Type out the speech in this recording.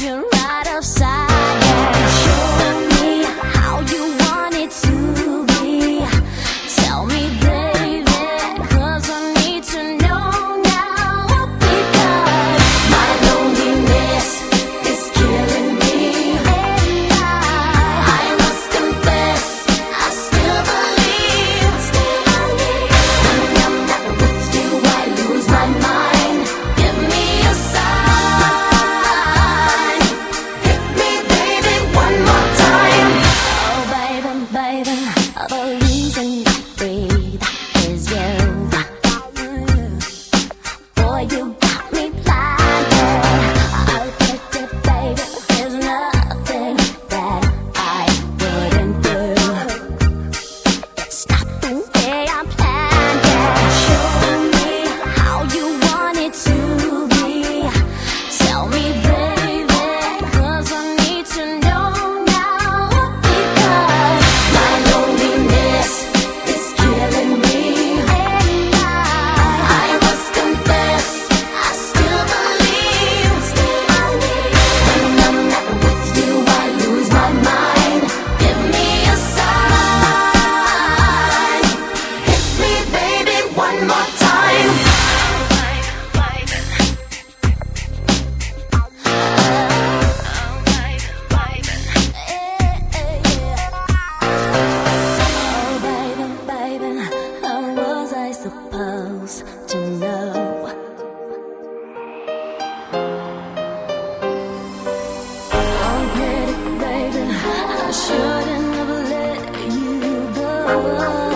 walking right outside. Show me how you want it to be. Tell me, baby, 'cause I need to know now. Because my loneliness is killing me, and I must confess, I still believe. When I'm not with you, I lose my mind. Give me a sign. Hit me, baby, one more time. Oh, baby, baby, the reason I breathe is you. Boy, you got me blinded. Oh, baby, there's nothing that I wouldn't do. It's not the way I planned it. Show me how you want it to be. Tell me, baby, 'cause I need to know now. Because my loneliness is killing me, and I must confess, I still believe. When I'm not with you, I lose my mind. Give me a sign. Hit me, baby, one more time. Oh, baby, baby, how was I supposed to know? Oh, pretty baby, I shouldn't have let you go.